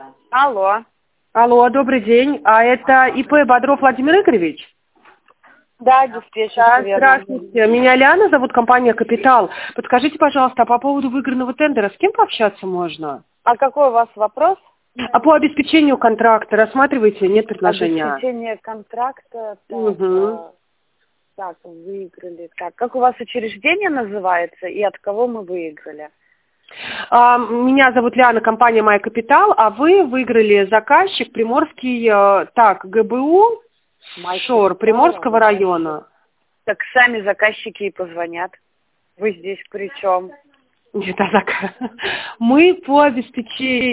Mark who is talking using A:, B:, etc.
A: Алло.
B: Алло, добрый день. А это ИП Бодров Владимир Игоревич?
A: Да, диспетчер.
B: Да, здравствуйте. Меня Лиана зовут, компания «Капитал». Подскажите, пожалуйста, по поводу выигранного тендера с кем пообщаться можно?
A: А какой у вас вопрос?
B: А по обеспечению контракта рассматриваете, нет предложения?
A: Обеспечение контракта. Так,
B: Угу.
A: так, выиграли. Так, как у вас учреждение называется и от кого мы выиграли?
B: Меня зовут Лиана, компания «Май Капитал», а вы выиграли заказчик Приморский, ГБУ, ШОР, Приморского района.
A: Так сами заказчики и позвонят. Вы здесь при чем?
B: Нет, мы по обеспечению